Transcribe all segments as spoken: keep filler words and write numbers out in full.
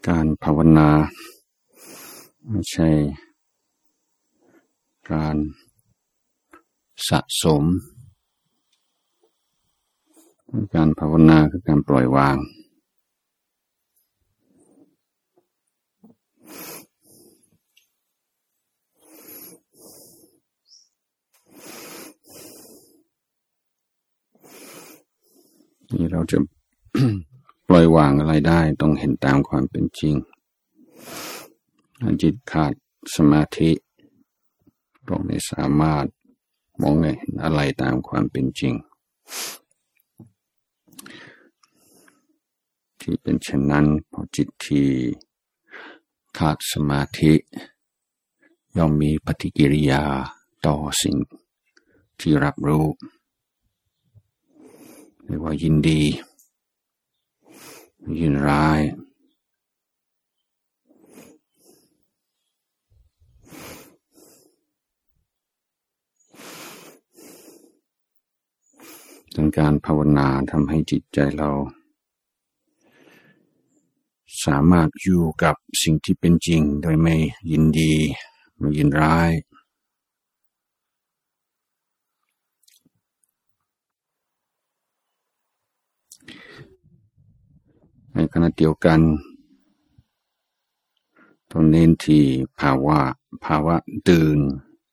การภาวนาไม่ใช่การสะสมการภาวนาคือการปล่อยวางนี่เราจะ ปล่อยวางอะไรได้ต้องเห็นตามความเป็นจริงจิตขาดสมาธิเราไม่สามารถมองเห็นอะไรตามความเป็นจริงที่เป็นเช่นนั้นเพราะจิตที่ขาดสมาธิย่อมมีปฏิกิริยาต่อสิ่งที่รับรู้เรียกว่ายินดียินร้ายดังการภาวนาทำให้จิตใจเราสามารถอยู่กับสิ่งที่เป็นจริงโดยไม่ยินดีไม่ยินร้ายในขณะเดียวกันต้องเน้นที่ภาวะภาวะตื่น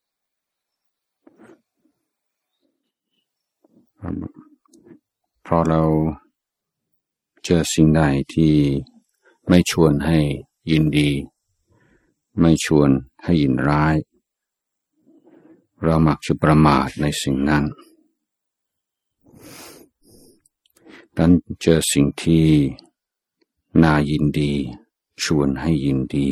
เพราะเราเจอสิ่งใดที่ไม่ชวนให้ยินดีไม่ชวนให้ยินร้ายเรามักจะประมาทในสิ่งนั้นดังนั้นเจอสิ่งที่น่ายินดีชวนให้ยินดี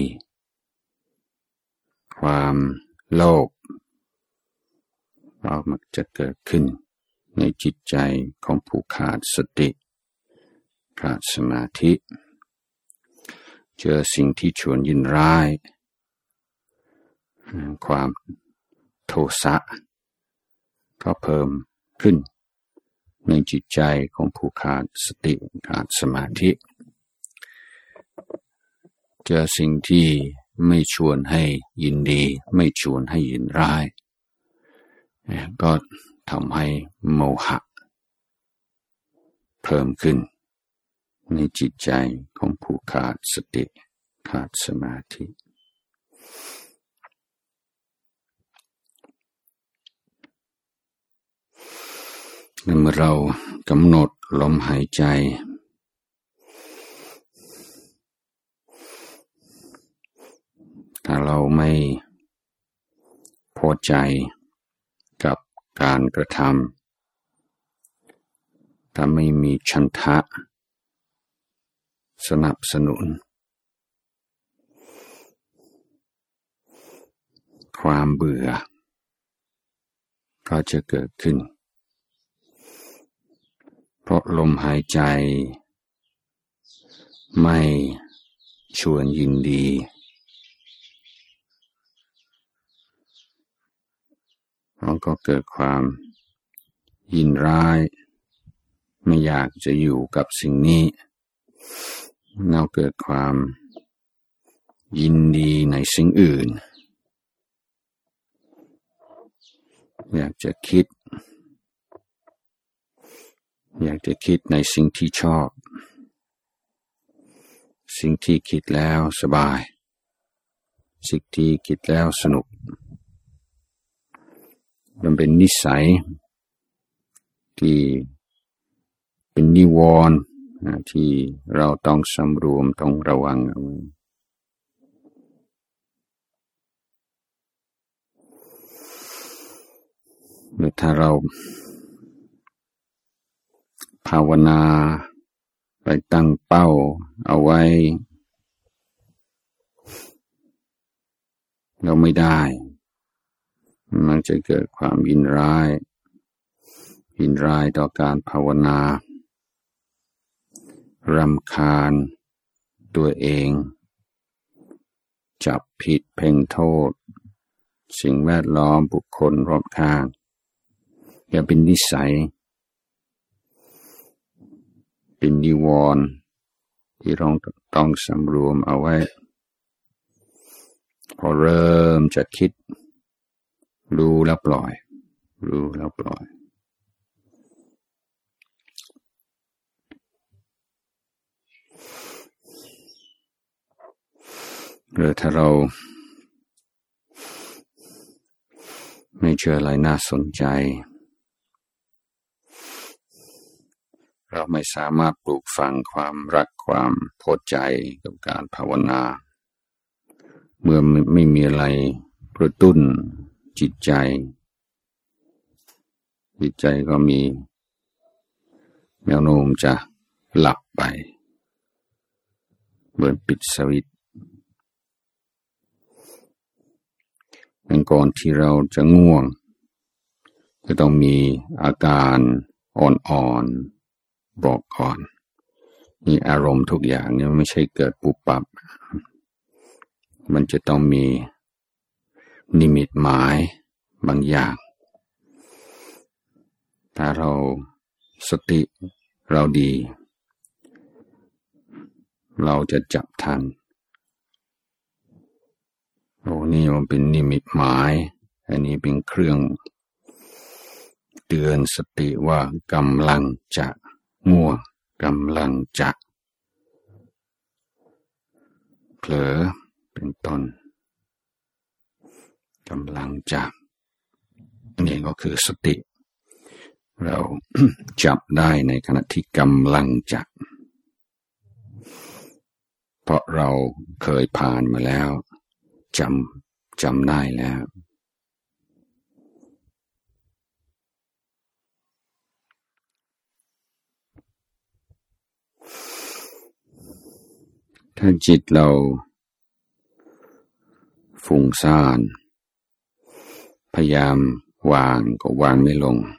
ความโลภเรามักจะเกิดขึ้นในจิตใจของผู้ขาดสติขาดสมาธิเจอสิ่งที่ชวนยินร้ายความโทสะก็เพิ่มขึ้นในจิตใจของผู้ขาดสติขาดสมาธิเจอสิ่งที่ไม่ชวนให้ยินดีไม่ชวนให้ยินร้ายก็ทำให้โมหะเพิ่มขึ้นในจิตใจของผู้ขาดสติขาดสมาธิเมื่อเรากำหนดลมหายใจถ้าเราไม่พอใจกับการกระทำถ้าไม่มีฉันทะสนับสนุนความเบื่อก็จะเกิดขึ้นเพราะลมหายใจไม่ชวนยินดีเราก็เกิดความยินร้ายไม่อยากจะอยู่กับสิ่งนี้เราเกิดความยินดีในสิ่งอื่นอยากจะคิดอยากจะคิดในสิ่งที่ชอบสิ่งที่คิดแล้วสบายสิ่งที่คิดแล้วสนุกมันเป็นนิสัยที่เป็นนิวรณ์ที่เราต้องสำรวมต้องระวังเมื่อถ้าเราภาวนาไปตั้งเป้าเอาไว้เราไม่ได้มันจะเกิดความยินร้ายยินร้ายต่อการภาวนารำคาญตัวเองจับผิดเพ่งโทษสิ่งแวดล้อมบุคคลรอบข้างอย่าเป็นนิสัยเป็นนิวรณ์ที่เราต้องสำรวมเอาไว้พอเริ่มจะคิดรู้แล้วปล่อยรู้แล้วปล่อยหรือถ้าเราไม่เจออะไรน่าสนใจเราไม่สามารถปลูกฝังความรักความพอใจกับการภาวนาเมื่อไม่มีอะไรกระตุ้นจิตใจจิตใจก็มีแนวโน้มจะหลับไปเหมือนปิดสวิตช์งั้นก่อนที่เราจะง่วงจะต้องมีอาการอ่อนๆบอกก่อนนี่อารมณ์ทุกอย่างเนี่ยไม่ใช่เกิดปุบปับมันจะต้องมีนิมิตหมายบางอย่างถ้าเราสติเราดีเราจะจับทันโอ้นี่มันเป็นนิมิตหมายอันนี้เป็นเครื่องเตือนสติว่ากำลังจะง่วงกำลังจะเผลอเป็นต้นกำลังจะนี่ก็คือสติเรา จับได้ในขณะที่กำลังจะเพราะเราเคยผ่านมาแล้วจำจำได้แล้วถ้าจิตเราฟุ้งซ่านพยายามวางก็วางไม่ลง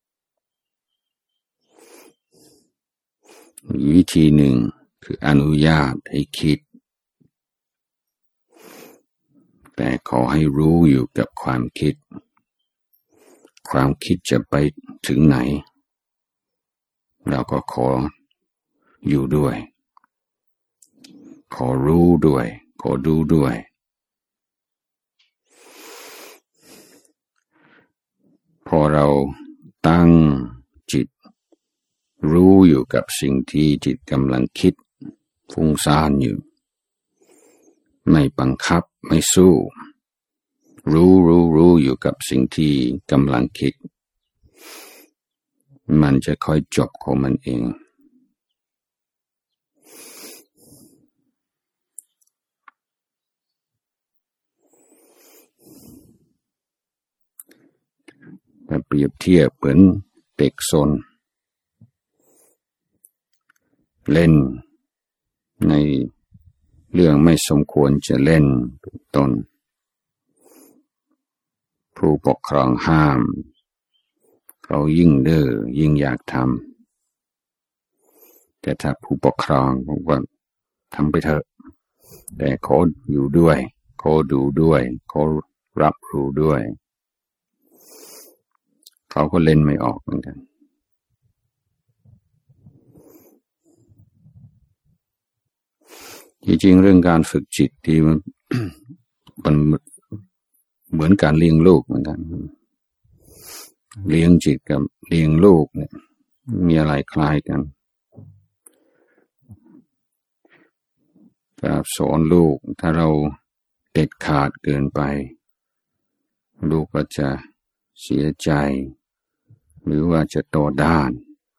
วิธีหนึ่งคืออนุญาตให้คิดแต่ขอให้รู้อยู่กับความคิดความคิดจะไปถึงไหนเราก็ขออยู่ด้วยขอรู้ด้วยขอดูด้วยพอเราตั้งจิตรู้อยู่กับสิ่งที่จิตกำลังคิดฟุ้งซ่านอยู่ไม่บังคับไม่สู้รู้รู้รู้อยู่กับสิ่งที่กำลังคิดมันจะค่อยจบของมันเองแต่เปรียบเทียบเหมือนเด็กซนเล่นในเรื่องไม่สมควรจะเล่นเป็นต้นผู้ปกครองห้ามเขายิ่งเด้อยิ่งอยากทำแต่ถ้าผู้ปกครองบอกว่าทำไปเถอะแต่ขออยู่ด้วยขอดูด้วยขอรับรู้ด้วยเขาก็เล่นไม่ออกเหมือนกันจริงๆเรื่องการฝึกจิตที่มัน มันเหมือนการเลี้ยงลูกเหมือนกันเลี้ยงจิตกับเลี้ยงลูกเนี่ยมีอะไรคล้ายกันการสอนลูกถ้าเราเด็ดขาดเกินไปลูกก็จะเสียใจหรือว่าจะโตด้าน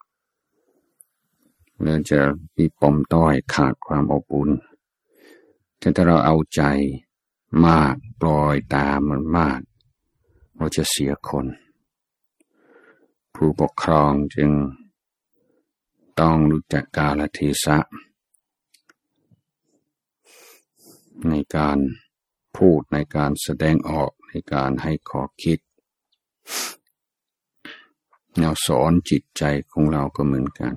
แล้วจะมีปมต้อยขาดความอบอุ่นแต่ถ้าเราเอาใจมากปล่อยตามมันมากเราจะเสียคนผู้ปกครองจึงต้องรู้จักกาลเทศะในการพูดในการแสดงออกในการให้ข้อคิดแนวสอนจิตใจของเราก็เหมือนกัน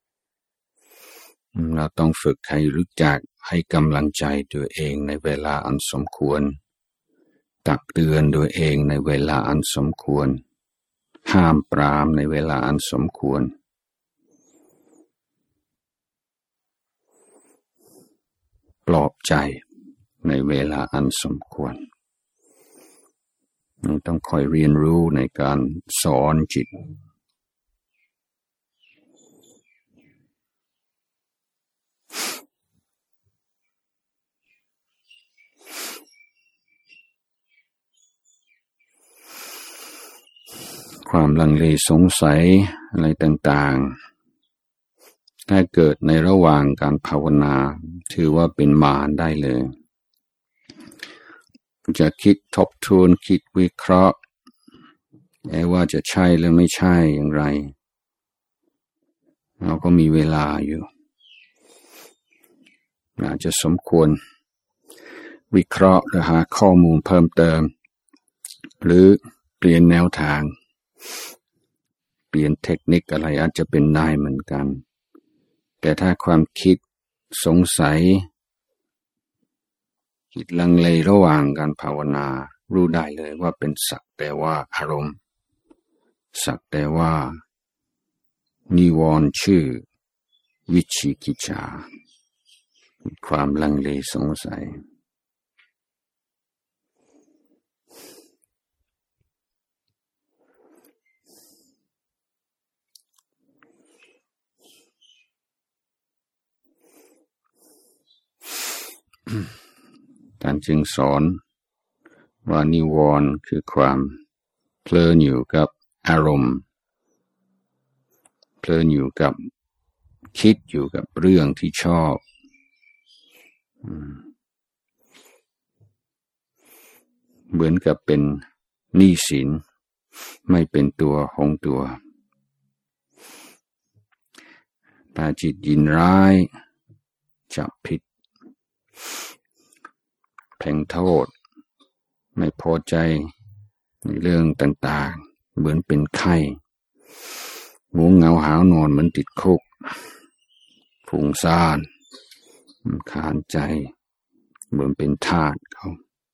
เราต้องฝึกให้รู้จักให้กำลังใจตัวเองในเวลาอันสมควรตักเตือนตัวเองในเวลาอันสมควรห้ามปรามในเวลาอันสมควรใจในเวลาอันสมควรนี่ต้องคอยเรียนรู้ในการสอนจิตความลังเลสงสัยอะไรต่างๆถ้าเกิดในระหว่างการภาวนาถือว่าเป็นมารได้เลยจะคิดทบทวนคิดวิเคราะห์ว่าจะใช่หรือไม่ใช่อย่างไรเราก็มีเวลาอยู่อาจจะสมควรวิเคราะห์หรือหาข้อมูลเพิ่มเติมหรือเปลี่ยนแนวทางเปลี่ยนเทคนิคอะไรอาจจะเป็นได้เหมือนกันแต่ถ้าความคิดสงสัยคิดลังเลระหว่างการภาวนารู้ได้เลยว่าเป็นสักแต่ว่าอารมณ์สักแต่ว่านิวรณ์ชื่อวิชิกิจฉาความลังเลสงสัยท่านจึงสอนว่านิวรณ์คือความเพลินอยู่กับอารมณ์เพลินอยู่กับคิดอยู่กับเรื่องที่ชอบเหมือนกับเป็นหนี้สินไม่เป็นตัวของตัวถ้าจิตยินร้ายจับผิดแผงโทษไม่พอใจในเรื่องต่างๆเหมือนเป็นไข้ง่วงเหงาหาวนอนเหมือนติดคุกฟุ้งซ่านขานใจเหมือนเป็นทาสเขา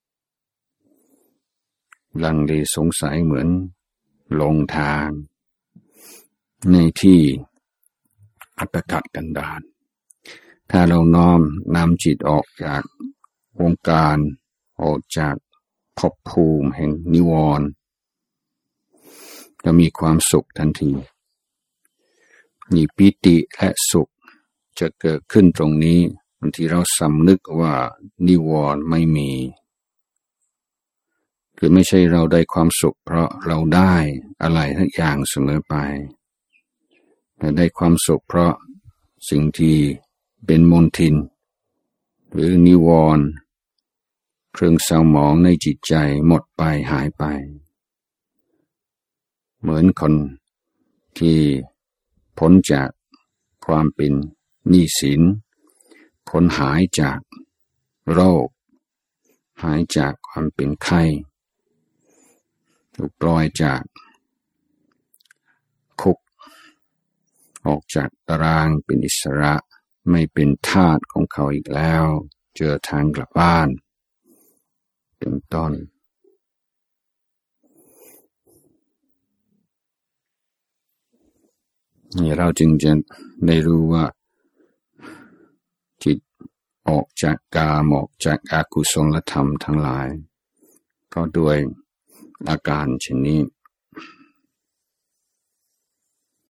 ลังเลสงสัยเหมือนหลงทางในที่อัตคัดกันดารถ้าเราน้อมนำจิตออกจากวงการออกจากภพภูมิแห่งนิวรณ์จะมีความสุขทันทีมีปิติและสุขจะเกิดขึ้นตรงนี้บางทีเราสำนึกว่านิวรณ์ไม่มีคือไม่ใช่เราได้ความสุขเพราะเราได้อะไรทั้งอย่างเสมอไปแต่ได้ความสุขเพราะสิ่งที่เป็นมลทินหรือนิวรณ์เครื่องเศร้าหมองในจิตใจหมดไปหายไปเหมือนคนที่พ้นจากความเป็นหนี้สินพ้นหายจากโรคหายจากความเป็นไข้ถูกปล่อยจากคุกออกจากตารางเป็นอิสระไม่เป็นทาสของเขาอีกแล้วเจอทางกลับบ้านเป็นต้นนี่เราจึงจะได้รู้ว่าจิตออกจากกามออกจากอากุศลธรรมทั้งหลายก็ด้วยอาการเช่นนี้